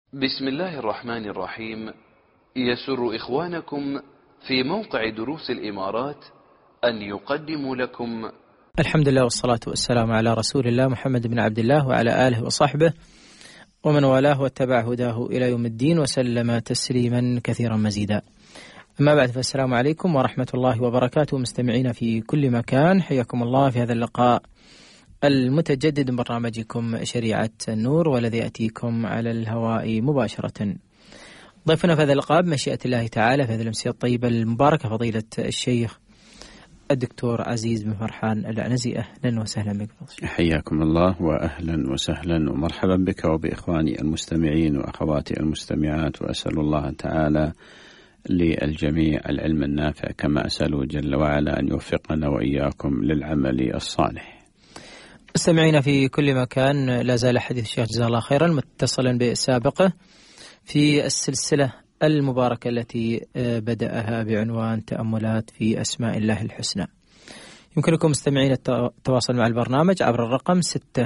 بسم الله الرحمن الرحيم. يسر إخوانكم في موقع دروس الإمارات أن يقدموا لكم الحمد لله والصلاة والسلام على رسول الله محمد بن عبد الله وعلى آله وصحبه ومن والاه واتبع هداه إلى يوم الدين وسلم تسليما كثيرا مزيدا. أما بعد، فالسلام عليكم ورحمة الله وبركاته. مستمعين في كل مكان، حياكم الله في هذا اللقاء المتجدد من برنامجكم شريعة النور، والذي يأتيكم على الهواء مباشرة. ضيفنا في هذا اللقاء بمشيئة الله تعالى في هذه الأمسية الطيبة المباركة فضيلة الشيخ الدكتور عزيز بن فرحان العنزي. أهلا وسهلا بك. حياكم الله وأهلا وسهلا ومرحبا بك وبإخواني المستمعين وأخواتي المستمعات، وأسأل الله تعالى للجميع العلم النافع، كما أسأله جل وعلا أن يوفقنا وإياكم للعمل الصالح. مستمعين في كل مكان، لا زال حديث الشيخ جزاه الله خيرا متصلا بسابقه في السلسلة المباركة التي بدأها بعنوان تأملات في أسماء الله الحسنى. يمكنكم مستمعين التواصل مع البرنامج عبر الرقم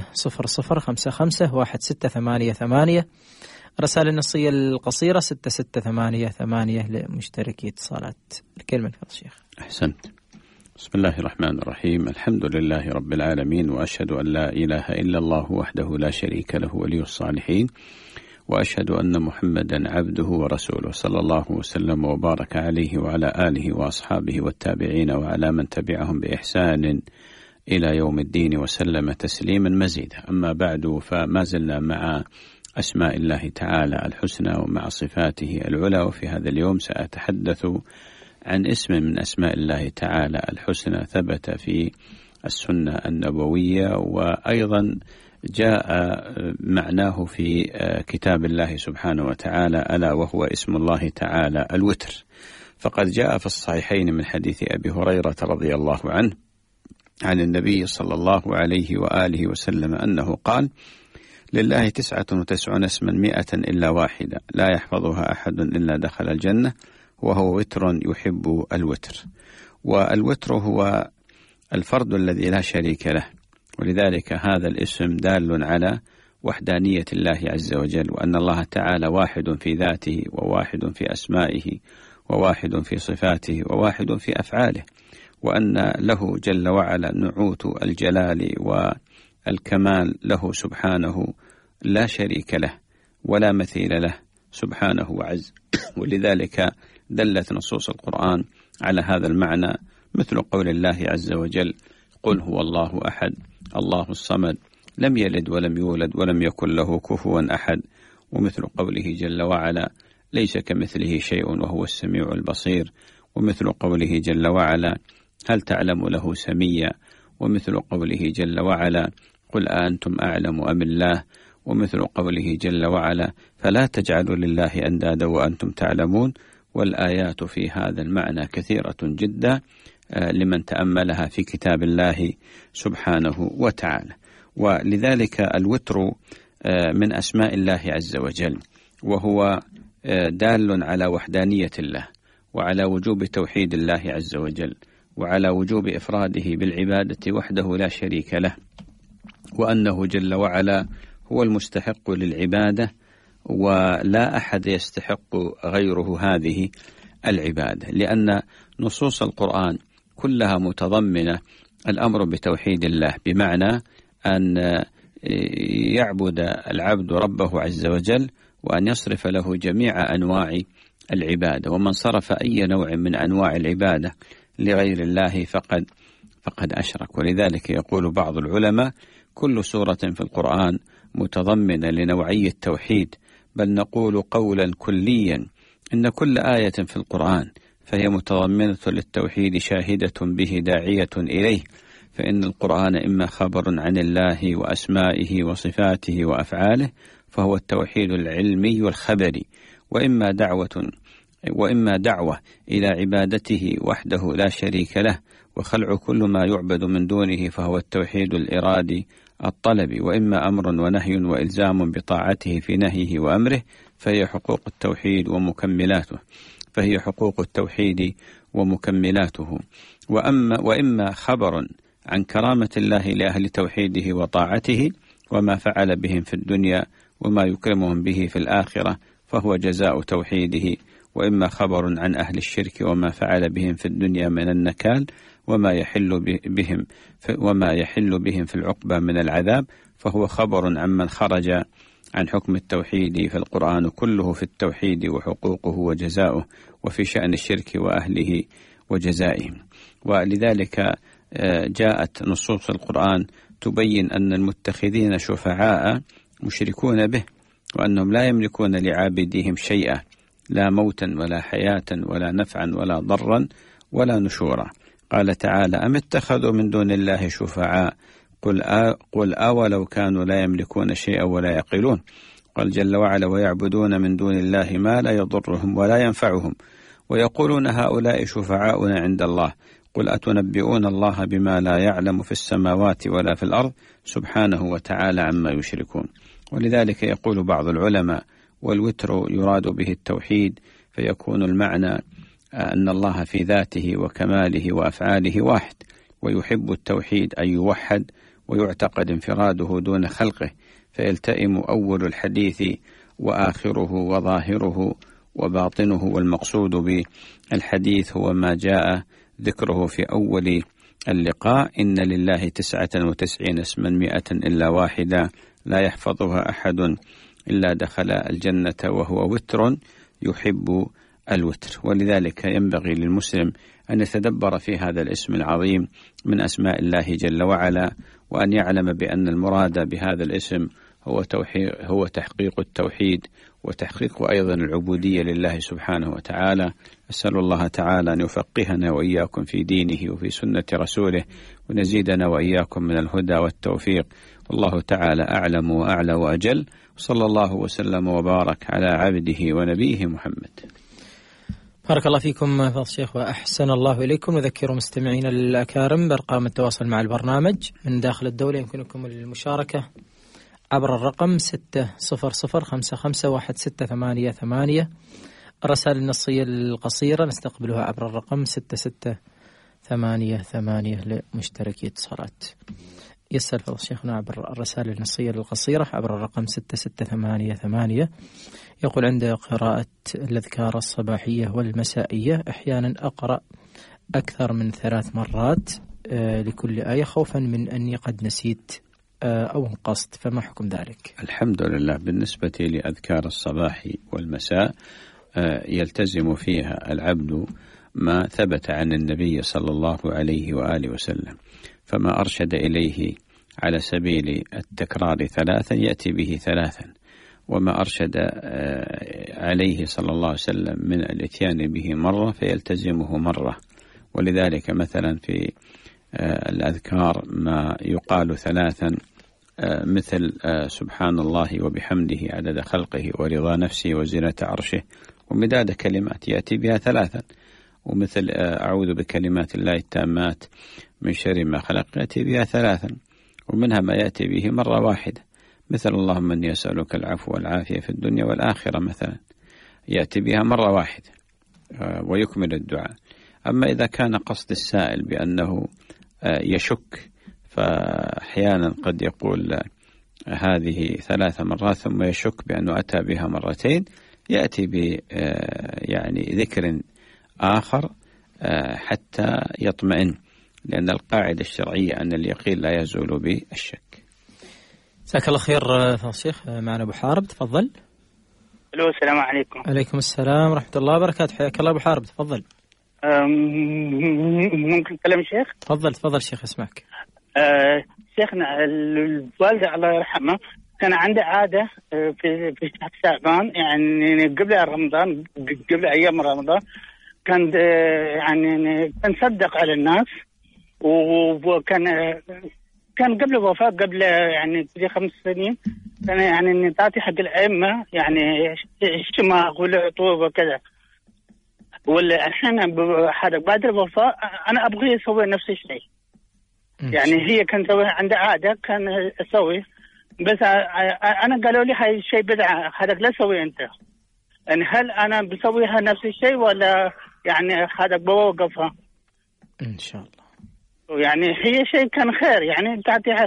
600551688، الرسالة النصية القصيرة 6688 لمشتركي اتصالات. الكلمة لفضل الشيخ. أحسنت. بسم الله الرحمن الرحيم. الحمد لله رب العالمين، وأشهد أن لا إله إلا الله وحده لا شريك له ولي الصالحين، وأشهد أن محمدا عبده ورسوله، صلى الله وسلم وبارك عليه وعلى آله وأصحابه والتابعين وعلى من تبعهم بإحسان إلى يوم الدين وسلم تسليما مزيدا. أما بعد، فما زلنا مع أسماء الله تعالى الحسنى ومع صفاته العلى، وفي هذا اليوم سأتحدث عن اسم من أسماء الله تعالى الحسنى ثبت في السنة النبوية، وأيضا جاء معناه في كتاب الله سبحانه وتعالى، ألا وهو اسم الله تعالى الوتر. فقد جاء في الصحيحين من حديث أبي هريرة رضي الله عنه عن النبي صلى الله عليه وآله وسلم أنه قال: لله 99 اسما 100 إلا واحدة لا يحفظها أحد إلا دخل الجنة، وهو وتر يحب الوتر. والوتر هو الفرد الذي لا شريك له، ولذلك هذا الاسم دال على وحدانية الله عز وجل، وأن الله تعالى واحد في ذاته، وواحد في أسمائه، وواحد في صفاته، وواحد في أفعاله، وأن له جل وعلا نعوت الجلال والكمال له سبحانه، لا شريك له ولا مثيل له سبحانه وعز. ولذلك دلت نصوص القرآن على هذا المعنى، مثل قول الله عز وجل: قل هو الله أحد الله الصمد لم يلد ولم يولد ولم يكن له كفوا أحد، ومثل قوله جل وعلا: ليس كمثله شيء وهو السميع البصير، ومثل قوله جل وعلا: هل تعلم له سميا، ومثل قوله جل وعلا: قل أنتم أعلم أم الله، ومثل قوله جل وعلا: فلا تجعلوا لله أندادا وأنتم تعلمون. والآيات في هذا المعنى كثيرة جدا لمن تأملها في كتاب الله سبحانه وتعالى. ولذلك الوتر من أسماء الله عز وجل، وهو دال على وحدانية الله، وعلى وجوب توحيد الله عز وجل، وعلى وجوب إفراده بالعبادة وحده لا شريك له، وأنه جل وعلا هو المستحق للعبادة، ولا أحد يستحق غيره هذه العبادة، لأن نصوص القرآن كلها متضمنة الأمر بتوحيد الله، بمعنى أن يعبد العبد ربه عز وجل، وأن يصرف له جميع أنواع العبادة، ومن صرف أي نوع من أنواع العبادة لغير الله فقد أشرك. ولذلك يقول بعض العلماء: كل سورة في القرآن متضمنة لنوعي التوحيد، بل نقول قولا كليا إن كل آية في القرآن فهي متضمنة للتوحيد شاهدة به داعية إليه، فإن القرآن إما خبر عن الله وأسمائه وصفاته وأفعاله فهو التوحيد العلمي والخبري، وإما دعوة إلى عبادته وحده لا شريك له وخلع كل ما يعبد من دونه فهو التوحيد الإرادي الطلبي، وإما أمر ونهي وإلزام بطاعته في نهيه وأمره فهي حقوق التوحيد ومكملاته. وإما خبر عن كرامة الله لأهل توحيده وطاعته وما فعل بهم في الدنيا وما يكرمهم به في الآخرة فهو جزاء توحيده، وإما خبر عن أهل الشرك وما فعل بهم في الدنيا من النكال وما يحل بهم في العقبة من العذاب، فهو خبر عمن خرج عن حكم التوحيد، فالقرآن كله في التوحيد وحقوقه وجزاؤه، وفي شأن الشرك وأهله وجزائهم. ولذلك جاءت نصوص القرآن تبين أن المتخذين شفعاء مشركون به، وأنهم لا يملكون لعابدهم شيئا، لا موتا ولا حياة ولا نفعا ولا ضرا ولا نشورا. قال تعالى: أم اتخذوا من دون الله شفعاء قل أولو كانوا لا يملكون شيئا ولا يعقلون. قال جل وعلا: ويعبدون من دون الله ما لا يضرهم ولا ينفعهم ويقولون هؤلاء شفعاؤنا عند الله قل أتنبئون الله بما لا يعلم في السماوات ولا في الأرض سبحانه وتعالى عما يشركون. ولذلك يقول بعض العلماء: والوتر يراد به التوحيد، فيكون المعنى أن الله في ذاته وكماله وأفعاله واحد، ويحب التوحيد أن يوحد ويعتقد انفراده دون خلقه، فيلتئم أول الحديث وآخره وظاهره وباطنه، والمقصود بالحديث هو ما جاء ذكره في أول اللقاء: إن لله 99 اسما 100 إلا واحدة لا يحفظها أحد إلا دخل الجنة وهو وتر يحب الوتر. ولذلك ينبغي للمسلم أن يتدبر في هذا الاسم العظيم من أسماء الله جل وعلا، وأن يعلم بأن المراد بهذا الاسم هو تحقيق التوحيد وتحقيق أيضا العبودية لله سبحانه وتعالى. أسأل الله تعالى أن يفقهنا وإياكم في دينه وفي سنة رسوله، ونزيدنا وإياكم من الهدى والتوفيق، والله تعالى أعلم وأعلى وأجل. صلى الله وسلم وبارك على عبده ونبيه محمد. بارك الله فيكم فضيلة الشيخ وأحسن الله إليكم. نذكر مستمعينا الأكارم بأرقام التواصل مع البرنامج من داخل الدولة. يمكنكم المشاركة عبر الرقم 600551688. الرسائل النصية القصيرة نستقبلها عبر الرقم 6688 لمشتركي اتصالات. يسأل فضل شيخنا عبر الرسائل النصية القصيرة عبر الرقم 6688. يقول: عند قراءة الأذكار الصباحية والمسائية أحيانا أقرأ أكثر من 3 مرات لكل آية خوفا من أني قد نسيت أو انقصت، فما حكم ذلك؟ الحمد لله. بالنسبة لأذكار الصباح والمساء يلتزم فيها العبد ما ثبت عن النبي صلى الله عليه وآله وسلم، فما أرشد إليه على سبيل التكرار 3 يأتي به 3، وما أرشد عليه صلى الله عليه وسلم من الاتيان به مرة فيلتزمه مرة. ولذلك مثلا في الأذكار ما يقال 3 مثل سبحان الله وبحمده عدد خلقه ورضا نفسه وزنة عرشه ومداد كلمات يأتي بها 3، ومثل أعوذ بكلمات الله التامات من شر ما خلق يأتي بها 3، ومنها ما يأتي به مرة واحدة مثل اللهم إني أسألك العفو والعافية في الدنيا والآخرة مثلا يأتي بها مرة واحدة ويكمل الدعاء. أما إذا كان قصد السائل بأنه يشك، فأحيانا قد يقول هذه 3 مرات ثم يشك بأنه أتى بها 2 مرات، يأتي يعني ذكر آخر حتى يطمئن، لأن القاعدة الشرعية أن اليقين لا يزول بالشك. جزاك الله خير فضيلة الشيخ. معنا أبو حارب، تفضل. الو، السلام عليكم. عليكم السلام ورحمة الله وبركاته. حياك الله أبو حارب، تفضل. ممكن كلام شيخ؟ تفضل شيخ، اسمعك. شيخنا الوالدة الله يرحمها كان عنده عادة في شهر شعبان، يعني قبل رمضان، قبل أيام رمضان، كان يعني كان صدق على الناس، وكان قبل الوفاة، قبل يعني 5 سنين، كان يعني تعطي حق الأئمة يعني اجتماع والعطوبة وكذا. والحين بعد الوفاة أنا أبغي أسوي نفس الشيء. يعني هي كانت عندها عادة كان أسوي، بس أنا قالوا لي هاي الشيء بدعة، هذا لا سوي أنت. يعني هل أنا بسويها نفس الشيء ولا يعني هذا بوقفها؟ إن شاء الله. يعني هي شيء كان خير، يعني تعطي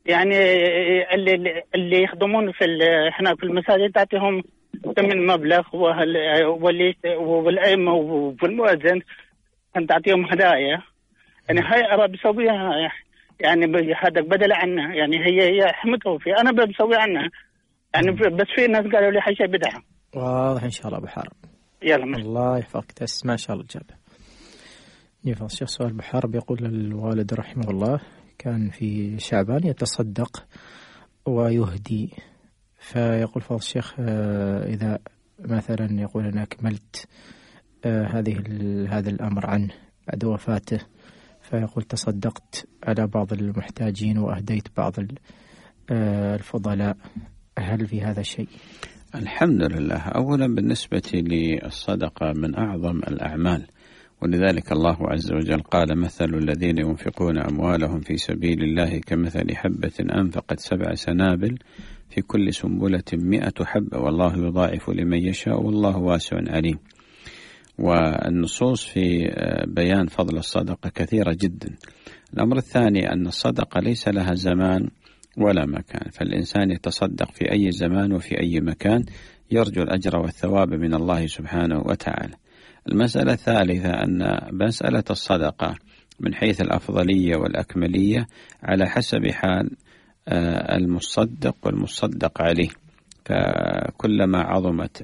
يعني اللي يخدمون احنا في المساجد تعطيهم ثمن مبلغ، والأئمة والمؤذن أن تعطيهم هدايا. يعني هاي أرى بسويها يعني هذا بدل عنها، يعني هي حمته في أنا بسوي عنها يعني، بس في ناس قالوا لي حاجة بدعة. واضح إن شاء الله أبو حارب. يلا الله يحفظك، تسمع إن شاء الله الجابة. يفضل الشيخ سؤال أبو حارب يقول الوالد رحمه الله كان في شعبان يتصدق ويهدي، فيقول فضل الشيخ إذا مثلا يقول أنا أكملت هذا الأمر عنه بعد وفاته، فيقول تصدقت على بعض المحتاجين وأهديت بعض الفضلاء، هل في هذا شيء؟ الحمد لله. أولا بالنسبة للصدقة من أعظم الأعمال، ولذلك الله عز وجل قال مثل الذين ينفقون أموالهم في سبيل الله كمثل حبة أنفقت 7 سنابل في كل سنبلة 100 حبة والله يضاعف لمن يشاء والله واسع عليم. والنصوص في بيان فضل الصدقة كثيرة جدا. الأمر الثاني أن الصدقة ليس لها زمان ولا مكان، فالإنسان يتصدق في أي زمان وفي أي مكان يرجو الأجر والثواب من الله سبحانه وتعالى. المسألة الثالثة أن مسألة الصدقة من حيث الأفضلية والأكملية على حسب حال المصدق والمصدق عليه، فكلما عظمت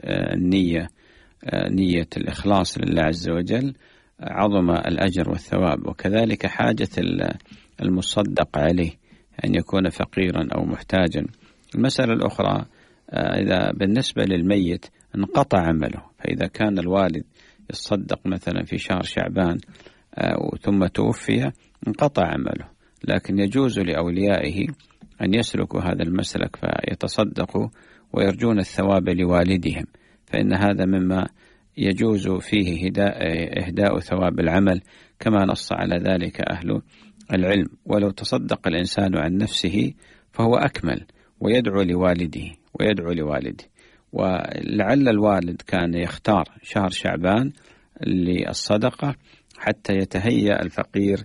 نية الإخلاص لله عز وجل عظم الأجر والثواب، وكذلك حاجة المصدق عليه أن يكون فقيرا أو محتاجا. المسألة الأخرى إذا بالنسبة للميت انقطع عمله، فإذا كان الوالد يتصدق مثلا في شهر شعبان ثم توفي انقطع عمله، لكن يجوز لأوليائه أن يسلكوا هذا المسلك فيتصدقوا ويرجون الثواب لوالدهم، فإن هذا مما يجوز فيه إهداء ثواب العمل كما نص على ذلك أهل العلم. ولو تصدق الإنسان عن نفسه فهو أكمل ويدعو لوالده. ولعل الوالد كان يختار شهر شعبان للصدقة حتى يتهيأ الفقير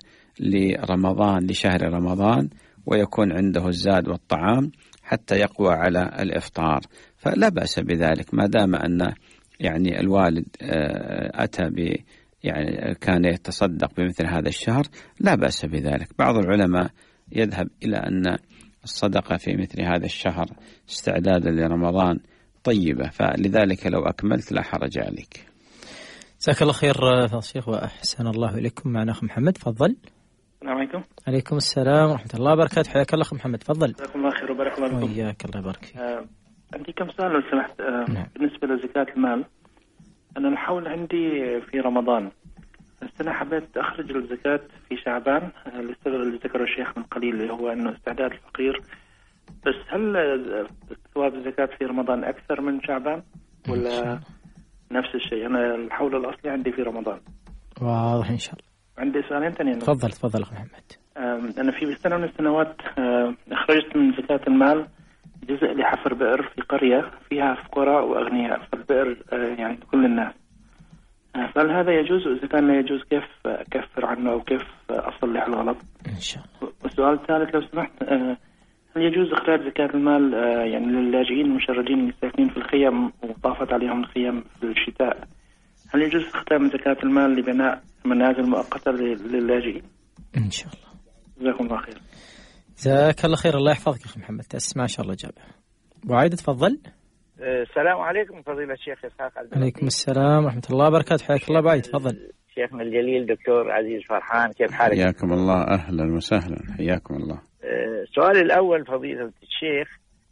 لشهر رمضان ويكون عنده الزاد والطعام حتى يقوى على الإفطار، فلا بأس بذلك ما دام أن يعني الوالد أتى يعني كان يتصدق بمثل هذا الشهر، لا بأس بذلك. بعض العلماء يذهب إلى أن الصدقة في مثل هذا الشهر استعدادا لرمضان طيبة، فلذلك لو أكملت لا حرج عليك. جزاك الله خير فضل الشيخ وأحسن الله إليكم. معنا أخ محمد، تفضل. السلام عليكم. عليكم السلام ورحمة الله وبركاته، حياك الله أخ محمد، تفضل. جزاكم الله خير وبارك الله فيكم. وإياك، الله يبارك فيك. عندي كم سؤال لو سمحت. بالنسبة لزكاة المال، أنا الحول عندي في رمضان، السنة حبيت أخرج الزكاة في شعبان اللي ذكره الشيخ من قليل، اللي هو أنه استعداد الفقير، بس هل ثواب الزكاة في رمضان أكثر من شعبان ولا نفس الشيء؟ أنا الحول الأصلي عندي في رمضان. واضح إن شاء الله. عندي سؤالين ثانيين. تفضل أخ محمد. أنا في سنة من السنوات أخرجت من زكاة المال جزء لحفر بئر في قرية فيها فقراء وأغنياء، فالبئر يعني لكل الناس، فهل هذا يجوز؟ وإذا كان لا يجوز كيف أكفر عنه أو كيف أصلح الغلط؟ إن شاء الله. والسؤال الثالث لو سمحت، هل يجوز إخراج زكاة المال يعني للاجئين المشردين اللي ساكنين في الخيم وطافت عليهم الخيم في الشتاء، هل يجوز استخدام زكاة المال لبناء منازل مؤقتة للاجئين؟ إن شاء الله. جزاكم الله خير. جزاك الله خير، الله يحفظك أخي محمد، تسمع إن شاء الله جابه. وعايد تفضل. السلام عليكم فضيلة الشيخ إسحاق. عليكم السلام ورحمة الله وبركاته، حياك الله بعيد، تفضل. شيخنا الجليل دكتور عزيز فرحان، كيف حالك؟ حياكم الله، أهلا وسهلا، حياكم الله. السؤال الأول فضيلة الشيخ،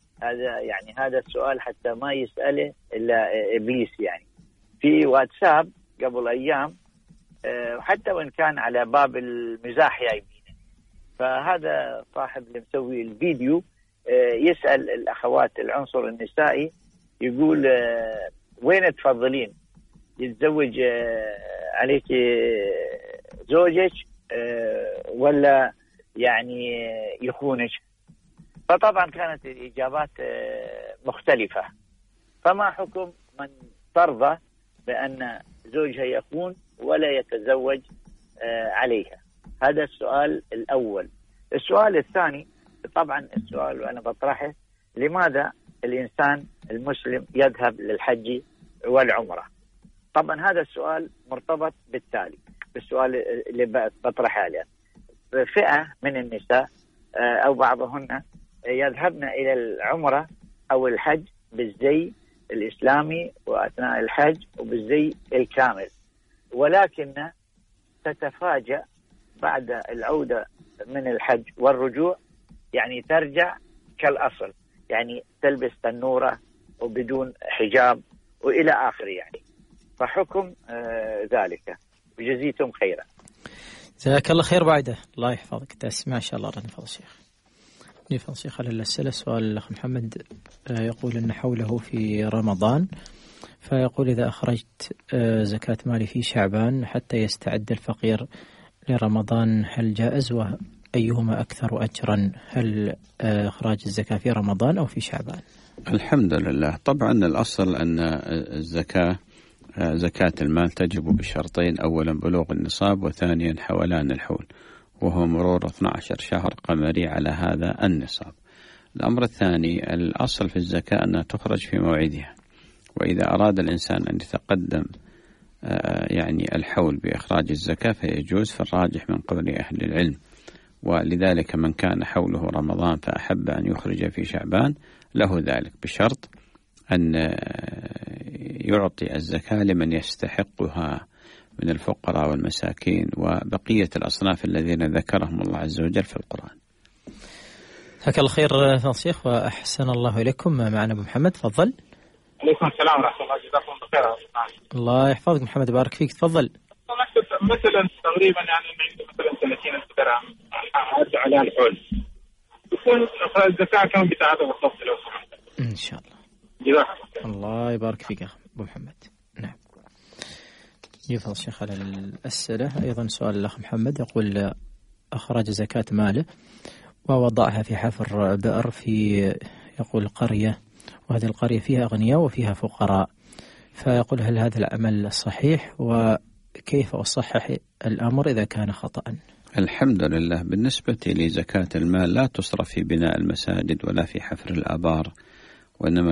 هذا السؤال حتى ما يسأله إلا إبليس، يعني في واتساب قبل أيام، وحتى وإن كان على باب المزاح جايبينه، فهذا صاحب اللي مسوي الفيديو يسأل الأخوات العنصر النسائي، يقول وين تفضلين يتزوج عليك زوجك ولا يعني يخونك؟ فطبعا كانت الإجابات مختلفة، فما حكم من ترضى بأن زوجها يخون ولا يتزوج عليها؟ هذا السؤال الأول. السؤال الثاني طبعا السؤال وأنا بطرحه، لماذا الإنسان المسلم يذهب للحج والعمرة؟ طبعا هذا السؤال مرتبط بالتالي بالسؤال اللي بطرحه عليه. فئة من النساء أو بعضهن يذهبن إلى العمرة أو الحج بالزي الإسلامي وأثناء الحج وبالزي الكامل، ولكن تتفاجأ بعد العودة من الحج والرجوع يعني ترجع كالأصل، يعني تلبس تنورة وبدون حجاب وإلى آخره يعني. فحكم ذلك، وجزيتم خيرا. جزاك الله خير بعده، الله يحفظك. ما شاء الله. رني فضل الشيخ. نفضل الشيخ على الأسئلة. سؤال الأخ محمد يقول أن حوله في رمضان، فيقول إذا أخرجت زكاة مالي في شعبان حتى يستعد الفقير لرمضان هل جائز؟ وأيهما أكثر أجرا، هل إخراج الزكاة في رمضان أو في شعبان؟ الحمد لله. طبعا الأصل أن الزكاة زكاة المال تجب بشرطين: أولا بلوغ النصاب، وثانيا حولان الحول، وهو مرور 12 شهر قمري على هذا النصاب. الأمر الثاني، الأصل في الزكاة أنها تخرج في موعدها، وإذا أراد الإنسان أن يتقدم يعني الحول بإخراج الزكاة فيجوز، في الراجح من قول أهل العلم. ولذلك من كان حوله رمضان فأحب أن يخرج في شعبان له ذلك، بشرط أن يعطي الزكاة لمن يستحقها من الفقراء والمساكين وبقية الأصناف الذين ذكرهم الله عز وجل في القرآن. جزاك الله خير فضل الشيخ، وأحسن الله إليكم. معنا أبو محمد، تفضل. عليكم السلام ورحمة الله، جزاكم بخير. الله يحفظك محمد، بارك فيك، تفضل. مثلا تقريبا يعني مثلا 30 درهم أرجع عليها الحول، يكون الزكاة كم بتاعته بالضبط لو سمحت؟ إن شاء الله. الله يبارك فيك يا أبو محمد. نعم. يفضل الشيخ على الأسئلة. أيضا سؤال الأخ محمد يقول أخرج زكاة ماله ووضعها في حفر بئر في يقول قرية، وهذه القرية فيها أغنياء وفيها فقراء، فيقول هل هذا العمل صحيح، وكيف أصحح الأمر إذا كان خطأ؟ الحمد لله. بالنسبة لزكاة المال لا تصرف في بناء المساجد ولا في حفر الآبار، وإنما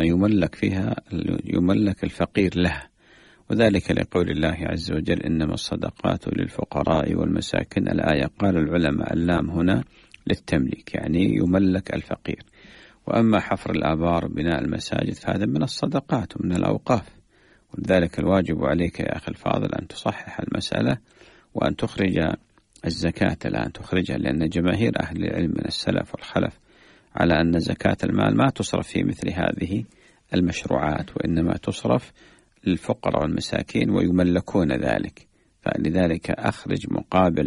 يملك الفقير له، وذلك لقول الله عز وجل إنما الصدقات للفقراء والمساكين. الآية قال العلماء اللام هنا للتمليك، يعني يملك الفقير. وأما حفر الآبار بناء المساجد فهذا من الصدقات ومن الأوقاف، ولذلك الواجب عليك يا أخي الفاضل أن تصحح المسألة وأن تخرج الزكاة لا أن تخرجها، لأن جماهير أهل العلم من السلف والخلف على أن زكاة المال ما تصرف في مثل هذه المشروعات، وإنما تصرف للفقراء والمساكين ويملكون ذلك. فلذلك أخرج مقابل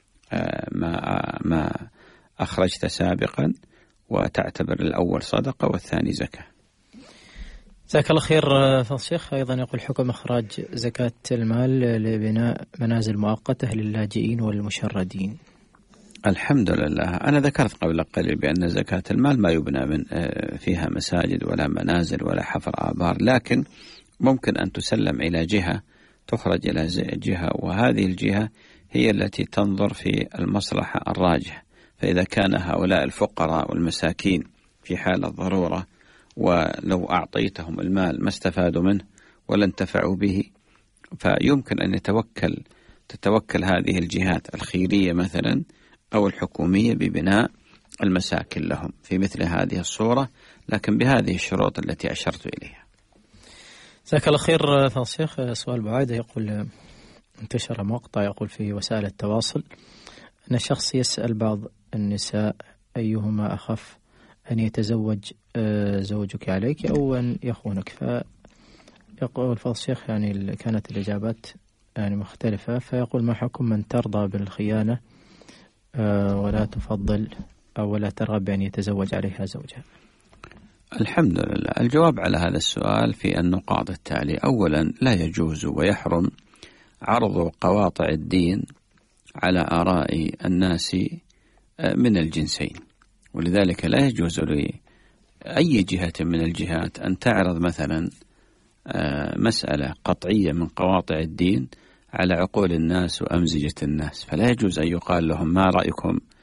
ما أخرجت سابقا، وتعتبر الأول صدقة والثاني زكاة. جزاك الله خير فضل الشيخ. أيضا يقول حكم إخراج زكاة المال لبناء منازل مؤقتة للاجئين والمشردين. الحمد لله. أنا ذكرت قبل قليل بأن زكاة المال ما يبنى من فيها مساجد ولا منازل ولا حفر آبار، لكن ممكن أن تسلم إلى جهة، تخرج إلى جهة، وهذه الجهة هي التي تنظر في المصلحة الراجحة. فإذا كان هؤلاء الفقراء والمساكين في حال الضرورة ولو أعطيتهم المال ما استفادوا منه ولا انتفعوا به، فيمكن أن تتوكل هذه الجهات الخيرية مثلا أو الحكومية ببناء المساكن لهم في مثل هذه الصورة، لكن بهذه الشروط التي أشرت إليها. جزاك الله خير فضل الشيخ. سؤال بعيدة يقول انتشر مقطع يقول في وسائل التواصل أن الشخص يسأل بعض النساء أيهما أخف، أن يتزوج زوجك عليك أو أن يخونك، فيقول فضل الشيخ يعني كانت الإجابات يعني مختلفة، فيقول ما حكم من ترضى بالخيانة ولا تفضل أو ولا ترغب بأن يتزوج عليها زوجها؟ الحمد لله. الجواب على هذا السؤال في النقاط التالية: أولا، لا يجوز ويحرم عرض قواطع الدين على آراء الناس من الجنسين، ولذلك لا يجوز لأي جهة من الجهات أن تعرض مثلا مسألة قطعية من قواطع الدين على عقول الناس وأمزجة الناس. فلا يجوز أن يقال لهم ما رأيكم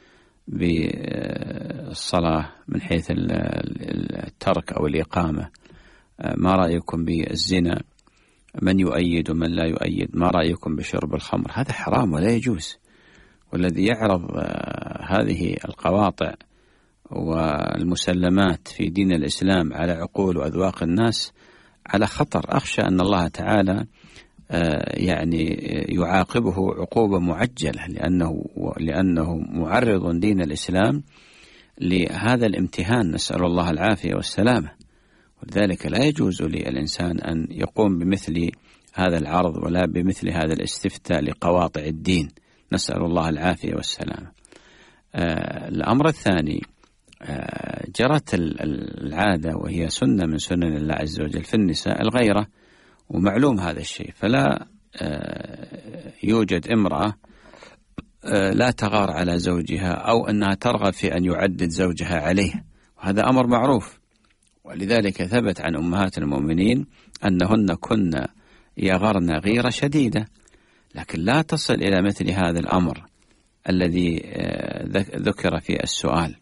بالصلاة من حيث الترك أو الإقامة؟ ما رأيكم بالزنا؟ من يؤيد ومن لا يؤيد؟ ما رأيكم بشرب الخمر؟ هذا حرام ولا يجوز. والذي يعرض هذه القواطع والمسلمات في دين الإسلام على عقول وأذواق الناس على خطر. أخشى أن الله تعالى يعني يعاقبه عقوبة معجلة لأنه معرض دين الإسلام لهذا الامتهان، نسأل الله العافية والسلامة. ولذلك لا يجوز للإنسان أن يقوم بمثل هذا العرض ولا بمثل هذا الاستفتاء لقواطع الدين، نسأل الله العافية والسلامة. الأمر الثاني، جرت العادة وهي سنة من سنن الله عز وجل في النساء الغيرة، ومعلوم هذا الشيء، فلا يوجد امرأة لا تغار على زوجها أو أنها ترغب في أن يعدد زوجها عليه، وهذا أمر معروف. ولذلك ثبت عن أمهات المؤمنين أنهن كن يغرن غيرة شديدة، لكن لا تصل إلى مثل هذا الأمر الذي ذكر في السؤال.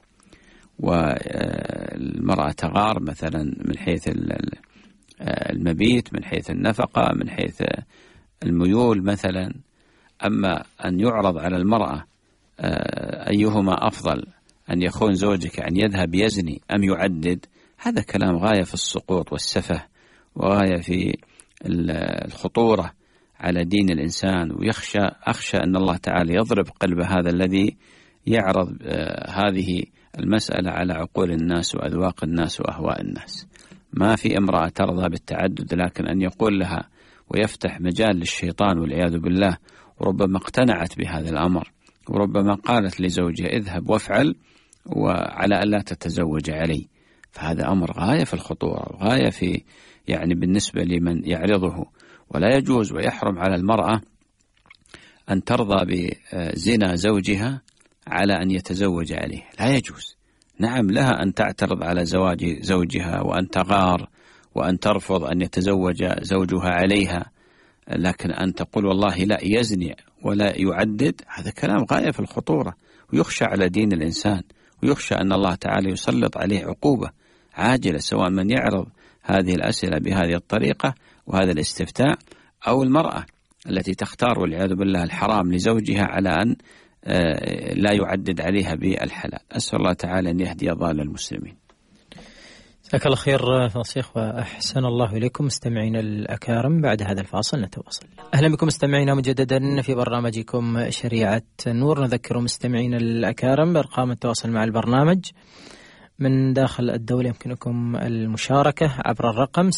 والمرأة تغار مثلا من حيث المبيت، من حيث النفقة، من حيث الميول مثلا. أما أن يعرض على المرأة أيهما أفضل، أن يخون زوجك أن يذهب يزني أم يعدد، هذا كلام غاية في السقوط والسفه وغاية في الخطورة على دين الإنسان. أخشى أن الله تعالى يضرب قلب هذا الذي يعرض هذه المسألة على عقول الناس وأذواق الناس وأهواء الناس. ما في امرأة ترضى بالتعدد، لكن أن يقول لها ويفتح مجال للشيطان والعياذ بالله، وربما اقتنعت بهذا الأمر، وربما قالت لزوجها اذهب وافعل وعلى أن لا تتزوج علي، فهذا أمر غاية في الخطورة وغاية في يعني بالنسبة لمن يعرضه. ولا يجوز ويحرم على المرأة أن ترضى بزنا زوجها على أن يتزوج عليه، لا يجوز. نعم لها أن تعترض على زواج زوجها وأن تغار وأن ترفض أن يتزوج زوجها عليها، لكن أن تقول والله لا يزني ولا يعدد، هذا كلام غاية في الخطورة، ويخشى على دين الإنسان، ويخشى أن الله تعالى يسلط عليه عقوبة عاجلة، سواء من يعرض هذه الأسئلة بهذه الطريقة وهذا الاستفتاء، أو المرأة التي تختار والعياذ بالله الحرام لزوجها على أن لا يعدد عليها بالحلال. أسأل الله تعالى أن يهدي ضال المسلمين. جزاك الله خير فالشيخ وأحسن الله إليكم. مستمعينا الأكارم، بعد هذا الفاصل نتواصل. أهلا بكم مستمعينا مجددا في برنامجكم شريعة النور. نذكر مستمعينا الأكارم بأرقام التواصل مع البرنامج من داخل الدولة. يمكنكم المشاركة عبر الرقم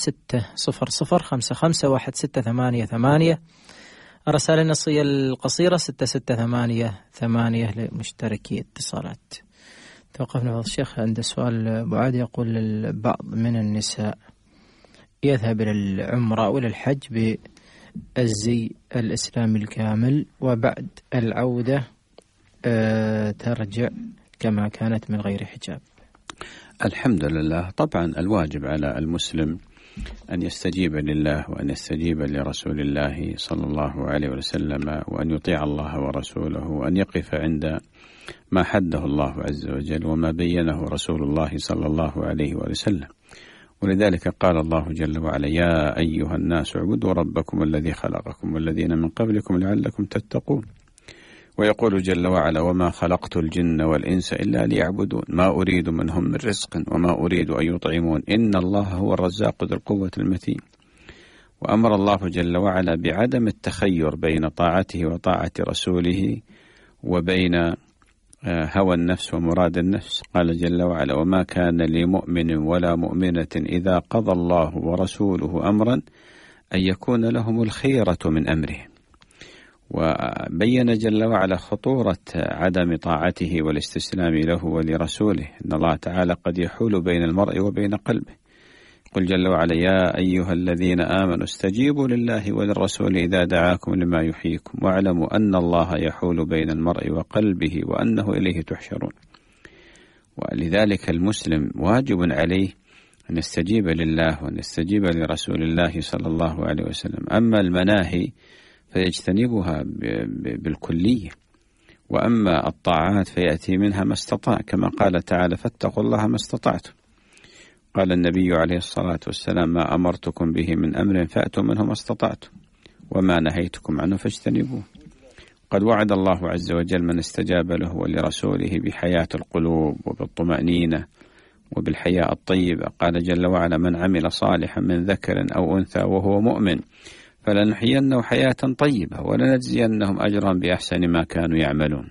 600551688. الرسالة النصية القصيرة 6688 لمشتركي اتصالات. توقفنا فضل الشيخ عند سؤال بعاد. يقول البعض من النساء يذهب إلى العمرة أو إلى الحج بالزي الإسلامي الكامل، وبعد العودة ترجع كما كانت من غير حجاب. الحمد لله. طبعا الواجب على المسلم أن يستجيب لله وأن يستجيب لرسول الله صلى الله عليه وسلم، وأن يطيع الله ورسوله، وأن يقف عند ما حده الله عز وجل وما بينه رسول الله صلى الله عليه وسلم. ولذلك قال الله جل وعلا: يا أيها الناس اعبدوا ربكم الذي خلقكم والذين من قبلكم لعلكم تتقون. ويقول جل وعلا: وما خلقت الجن والإنس إلا ليعبدون ما أريد منهم من رزق وما أريد أن يطعمون إن الله هو الرزاق ذو القوة المتين. وأمر الله جل وعلا بعدم التخير بين طاعته وطاعة رسوله وبين هوى النفس ومراد النفس. قال جل وعلا: وما كان لمؤمن ولا مؤمنة إذا قضى الله ورسوله أمرا أن يكون لهم الخيرة من أمرهم. وبين جل وعلا خطورة عدم طاعته والاستسلام له ولرسوله، إن الله تعالى قد يحول بين المرء وبين قلبه. قل جل وعلا: يا أيها الذين آمنوا استجيبوا لله وللرسول إذا دعاكم لما يحييكم واعلموا أن الله يحول بين المرء وقلبه وأنه إليه تحشرون. ولذلك المسلم واجب عليه أن يستجيب لله وأن يستجيب لرسول الله صلى الله عليه وسلم. أما المناهي فيجتنبها بالكلية، وأما الطاعات فيأتي منها ما استطاع، كما قال تعالى فاتقوا الله ما استطعتم. قال النبي عليه الصلاة والسلام ما أمرتكم به من أمر فأتوا منه ما استطعتم وما نهيتكم عنه فاجتنبوه. قد وعد الله عز وجل من استجاب له ولرسوله بحياة القلوب وبالطمأنينة وبالحياة الطيبة. قال جل وعلا من عمل صالحا من ذكر أو أنثى وهو مؤمن فلنحيينه حياة طيبة ولنجزينهم أجرا بأحسن ما كانوا يعملون.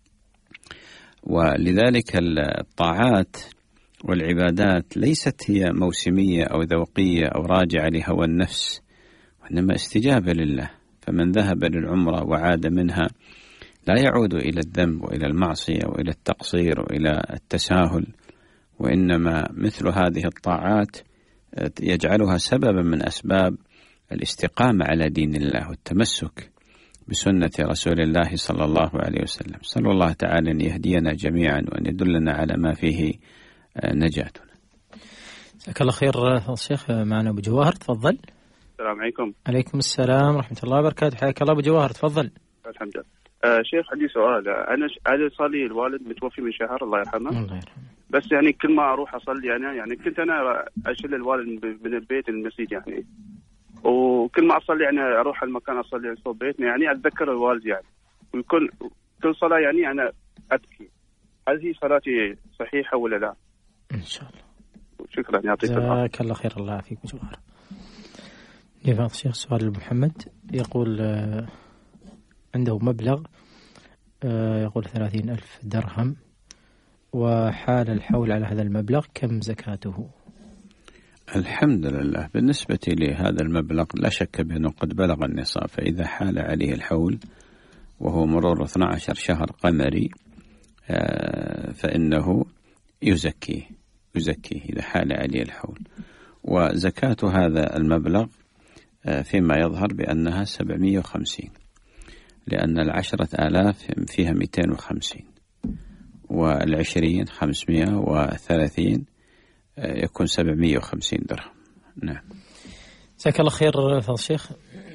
ولذلك الطاعات والعبادات ليست هي موسمية أو ذوقية أو راجعة لهوى النفس، وإنما استجابة لله. فمن ذهب للعمرة وعاد منها لا يعود إلى الذنب وإلى المعصية وإلى التقصير وإلى التساهل، وإنما مثل هذه الطاعات يجعلها سببا من أسباب الاستقامة على دين الله والتمسك بسنة رسول الله صلى الله عليه وسلم. صلى الله تعالى أن يهدينا جميعا وأن يدلنا على ما فيه نجاتنا. جزاك الله خير فضل الشيخ. معنا أبو جواهر، تفضل. السلام عليكم. عليكم السلام ورحمة الله وبركاته. حياك الله أبو جواهر، تفضل. الحمد لله. شيخ عندي سؤال. أنا صار لي الوالد متوفي من شهر الله يرحمه. الله يرحمه. بس يعني كل ما أروح أصلي يعني كنت أنا أشيل الوالد من البيت المسجد يعني، وكل ما أصلي يعني أروح المكان أصلي صوب بيتنا يعني أتذكر الوالد يعني، ويكون كل صلاة يعني أنا أبكي. هل هي صلاتي صحيحة ولا لا؟ إن شاء الله. شكرا، يعطيك العافية. جزاك الله خير. الله يعافيك أبو جواهر. يا الشيخ سؤال محمد يقول عنده مبلغ يقول 30,000 درهم، وحال الحول على هذا المبلغ، كم زكاته؟ الحمد لله. بالنسبة لهذا المبلغ لا شك بأنه قد بلغ النصاب، فإذا حال عليه الحول وهو مرور 12 شهر قمري فإنه يزكيه إذا حال عليه الحول. وزكاة هذا المبلغ فيما يظهر بأنها 750، لأن 10,000 فيها 250 وال20 530 يكون 750 درهم. نعم. جزاك الله خير فضل الشيخ.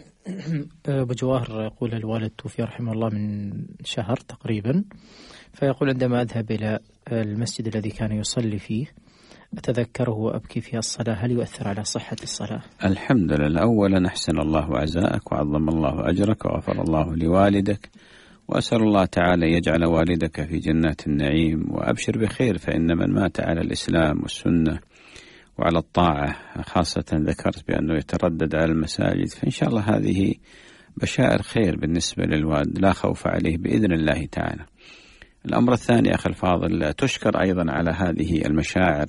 أبو جواهر يقول الوالد توفي رحمه الله من شهر تقريبا، فيقول عندما أذهب إلى المسجد الذي كان يصلي فيه أتذكره وأبكي في الصلاة، هل يؤثر على صحة الصلاة؟ الحمد لله. أولا أحسن الله عزاءك وعظم الله أجرك وغفر الله لوالدك، وأسأل الله تعالى يجعل والدك في جنات النعيم، وأبشر بخير، فإن من مات على الإسلام والسنة وعلى الطاعة، خاصة ذكرت بأنه يتردد على المساجد، فإن شاء الله هذه بشائر خير بالنسبة للوالد، لا خوف عليه بإذن الله تعالى. الأمر الثاني أخي الفاضل، تشكر أيضا على هذه المشاعر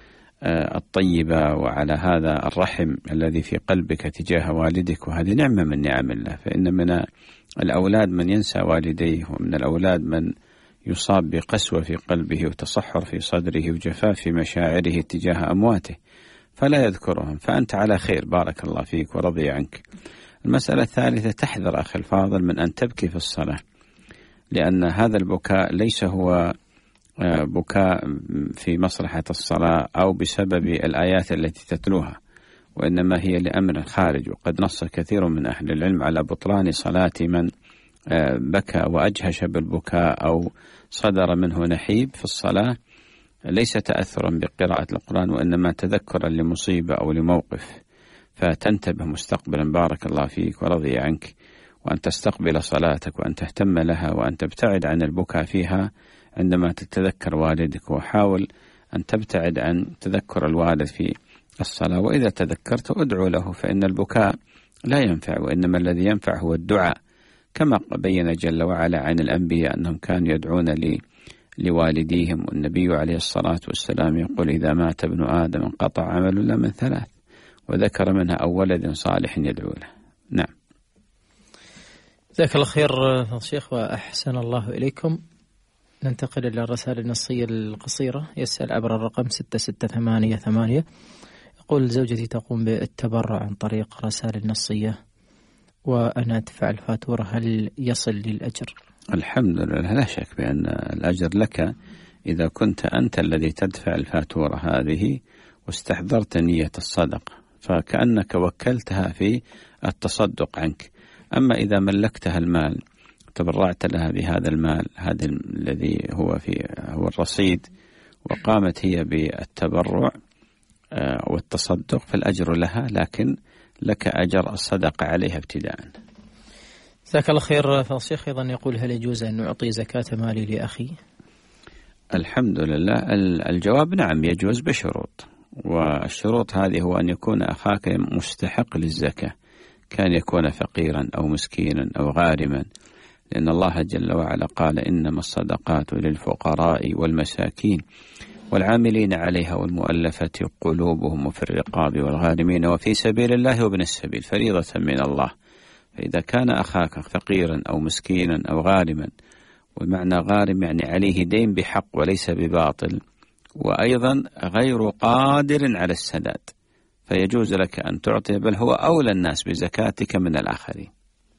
الطيبة وعلى هذا الرحم الذي في قلبك تجاه والدك، وهذه نعمة من نعم الله. فإن من الأولاد من ينسى والديه، ومن الأولاد من يصاب بقسوة في قلبه وتصحر في صدره وجفاف في مشاعره تجاه أمواته فلا يذكرهم، فأنت على خير، بارك الله فيك ورضي عنك. المسألة الثالثة، تحذر أخي الفاضل من أن تبكي في الصلاة، لأن هذا البكاء ليس هو بكاء في مصلحة الصلاة أو بسبب الآيات التي تتلوها، وإنما هي لأمر خارج. وقد نص كثير من أهل العلم على بطلان صلاة من بكى وأجهش بالبكاء أو صدر منه نحيب في الصلاة، ليس تأثرا بقراءة القرآن وإنما تذكرا لمصيبة أو لموقف، فتنتبه مستقبلا، بارك الله فيك ورضي عنك، وأن تستقبل صلاتك وأن تهتم لها وأن تبتعد عن البكاء فيها عندما تتذكر والدك، وحاول أن تبتعد عن تذكر الوالد في الصلاة. وإذا تذكرت أدعو له، فإن البكاء لا ينفع، وإنما الذي ينفع هو الدعاء، كما بين جل وعلا عن الأنبياء أنهم كانوا يدعون لوالديهم. والنبي عليه الصلاة والسلام يقول إذا مات ابن آدم انقطع عمل إلا من ثلاث، وذكر منها أو ولد صالح يدعو له. نعم. جزاك الله خير شيخ وأحسن الله إليكم. ننتقل إلى الرسائل النصية القصيرة. يسأل عبر الرقم 6688، يقول زوجتي تقوم بالتبرع عن طريق رسائل النصية وأنا أدفع الفاتورة، هل يصل للأجر؟ الحمد لله، لا شك بأن الأجر لك إذا كنت أنت الذي تدفع الفاتورة هذه واستحضرت نية الصدقة، فكأنك وكلتها في التصدق عنك. أما إذا ملكتها المال وتبرعت لها بهذا المال هذا الذي هو الرصيد، وقامت هي بالتبرع والتصدق، فالأجر لها، لكن لك أجر الصدقة عليها ابتداء. جزاك الله خير. فالشيخ أيضا يقول: هل يجوز أن أعطي زكاة مالي لأخي؟ الحمد لله. الجواب نعم، يجوز بشروط، والشروط هذه هو أن يكون أخاك مستحق للزكاة، كان يكون فقيرا أو مسكينا أو غارما، لأن الله جل وعلا قال: إنما الصدقات للفقراء والمساكين والعاملين عليها والمؤلفة قلوبهم وفي الرقاب والغارمين وفي سبيل الله وابن السبيل فريضة من الله. فإذا كان أخاك فقيرا أو مسكينا أو غارما، والمعنى غارم يعني عليه دين بحق وليس بباطل، وأيضا غير قادر على السداد، فيجوز لك أن تعطي، بل هو أولى الناس بزكاتك من الآخرين.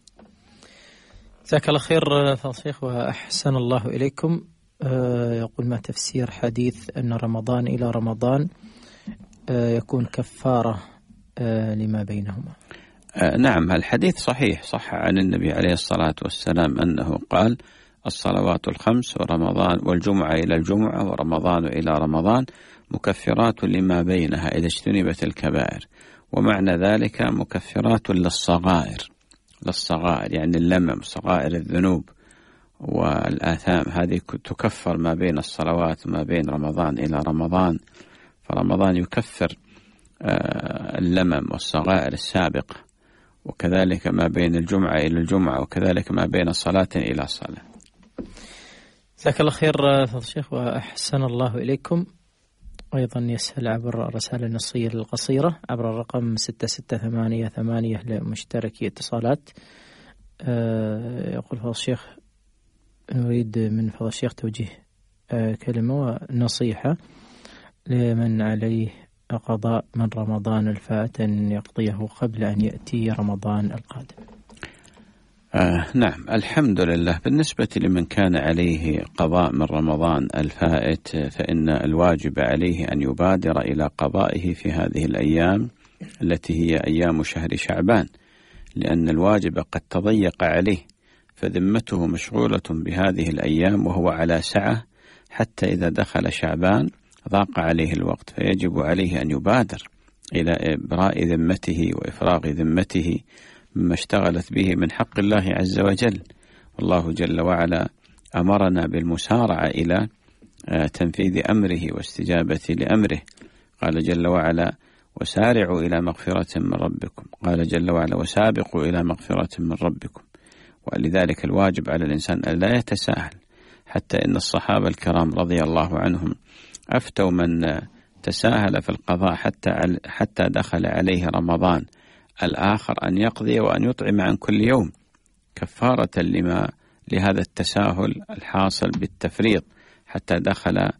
جزاك الله خير فالشيخ وأحسن الله إليكم. يقول: ما تفسير حديث أن رمضان إلى رمضان يكون كفارة لما بينهما؟ نعم، الحديث صحيح، صح عن النبي عليه الصلاة والسلام أنه قال: الصلوات الخمس ورمضان والجمعة إلى الجمعة ورمضان إلى رمضان مكفرات لما بينها إذا اجتنبت الكبائر. ومعنى ذلك مكفرات للصغائر يعني اللمم، صغائر الذنوب والآثام، هذه تكفر ما بين الصلوات وما بين رمضان إلى رمضان. فرمضان يكفر اللمم والصغائر السابقة، وكذلك ما بين الجمعة إلى الجمعة، وكذلك ما بين صلاة إلى صلاة. جزاك الله خير فضل الشيخ وأحسن الله إليكم. أيضا يسأل عبر الرسالة النصية القصيرة عبر الرقم 6688 لمشتركي اتصالات. يقول فضل الشيخ: نريد من فضل الشيخ توجيه كلمة ونصيحة لمن عليه قضاء من رمضان الفات أن يقضيه قبل أن يأتي رمضان القادم. نعم، الحمد لله. بالنسبة لمن كان عليه قضاء من رمضان الفائت، فإن الواجب عليه أن يبادر إلى قضائه في هذه الأيام التي هي أيام شهر شعبان، لأن الواجب قد تضيق عليه، فذمته مشغولة بهذه الأيام وهو على سعة، حتى إذا دخل شعبان ضاق عليه الوقت، فيجب عليه أن يبادر إلى إبراء ذمته وإفراغ ذمته مما اشتغلت به من حق الله عز وجل. والله جل وعلا أمرنا بالمسارعة إلى تنفيذ أمره واستجابة لأمره. قال جل وعلا: وسارعوا إلى مغفرة من ربكم. قال جل وعلا: وسابقوا إلى مغفرة من ربكم. ولذلك الواجب على الإنسان أن لا يتساهل، حتى إن الصحابة الكرام رضي الله عنهم أفتوا من تساهل في القضاء حتى دخل عليه رمضان الآخر أن يقضي وأن يطعم عن كل يوم كفارة لهذا التساهل الحاصل بالتفريط حتى دخل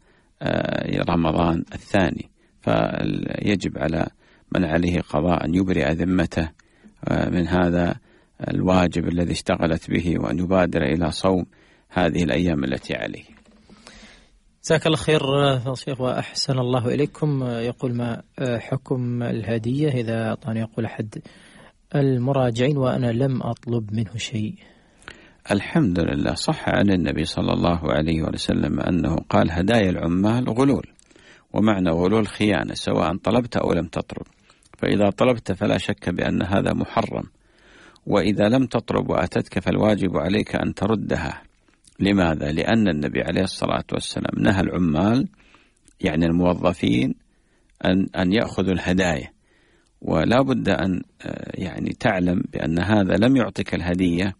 رمضان الثاني. فيجب على من عليه قضاء أن يبرئ ذمته من هذا الواجب الذي اشتغلت به، وأن يبادر إلى صوم هذه الأيام التي عليه. جزاك الله خير شيخ وأحسن الله إليكم. يقول: ما حكم الهدية إذا أعطاني يقول أحد المراجعين وأنا لم أطلب منه شيء؟ الحمد لله، صح عن النبي صلى الله عليه وسلم أنه قال: هدايا العمال غلول، ومعنى غلول خيانة، سواء طلبت أو لم تطلب. فإذا طلبت فلا شك بأن هذا محرم، وإذا لم تطلب وأتتك فالواجب عليك أن تردها. لماذا؟ لأن النبي عليه الصلاة والسلام نهى العمال يعني الموظفين أن يأخذوا الهدايا، ولا بد أن يعني تعلم بأن هذا لم يعطيك الهدية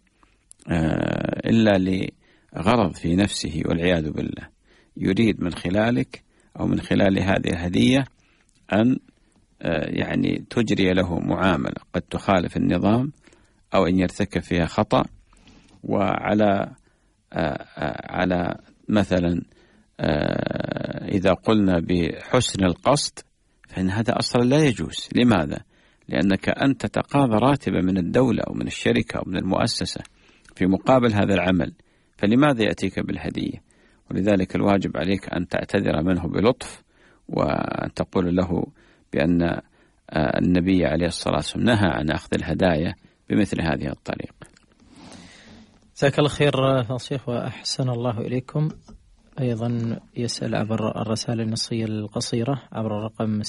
إلا لغرض في نفسه والعياذ بالله، يريد من خلالك أو من خلال هذه الهدية أن يعني تجري له معاملة قد تخالف النظام أو أن يرتكب فيها خطأ. وعلى مثلا إذا قلنا بحسن القصد فإن هذا أصلا لا يجوز. لماذا؟ لأنك أنت تتقاضى راتبا من الدولة أو من الشركة أو من المؤسسة في مقابل هذا العمل، فلماذا يأتيك بالهدية؟ ولذلك الواجب عليك أن تعتذر منه بلطف، وأن تقول له بأن النبي عليه الصلاة والسلام نهى عن أخذ الهدايا بمثل هذه الطريقة. جزاك الله خير فضل الشيخ وأحسن الله إليكم. أيضا يسأل عبر الرسائل النصية القصيرة عبر الرقم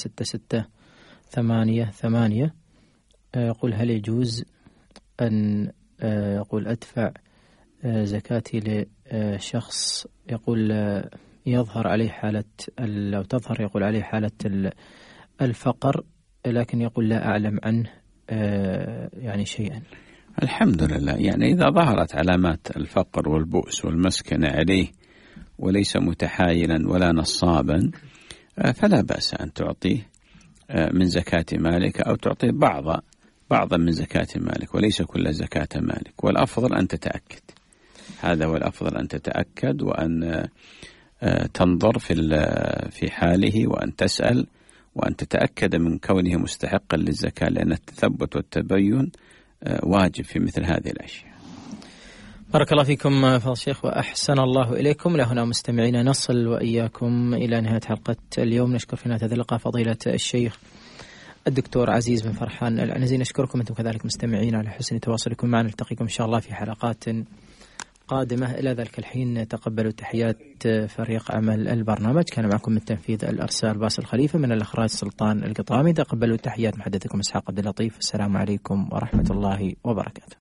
6688 يقول: هل يجوز أن يقول أدفع زكاتي لشخص يقول يظهر عليه حالة أو تظهر يقول عليه حالة الفقر، لكن يقول لا أعلم عنه يعني شيئا؟ الحمد لله، يعني إذا ظهرت علامات الفقر والبؤس والمسكنة عليه وليس متحايلا ولا نصابا فلا بأس أن تعطيه من زكاة مالك، أو تعطيه بعضا من زكاة مالك، وليس كل زكاة مالك. والأفضل أن تتأكد، هذا هو الأفضل، أن تتأكد وأن تنظر في حاله، وأن تسأل، وأن تتأكد من كونه مستحقا للزكاة، لأن التثبت والتبين واجب في مثل هذه الأشياء. بارك الله فيكم فضل الشيخ وأحسن الله إليكم. لهنا مستمعينا نصل وإياكم إلى نهاية حلقة اليوم. نشكر في نهاية هذه اللقاء فضيلة الشيخ الدكتور عزيز بن فرحان العنزي. نشكركم أنتم كذلك مستمعين على حسن تواصلكم معنا. نلتقيكم إن شاء الله في حلقات قادمة. إلى ذلك الحين تقبلوا تحيات فريق عمل البرنامج. كان معكم من تنفيذ الأرسال باسل خليفة، من الإخراج سلطان القطامي. تقبلوا تحيات محدثكم إسحاق عبد اللطيف. السلام عليكم ورحمة الله وبركاته.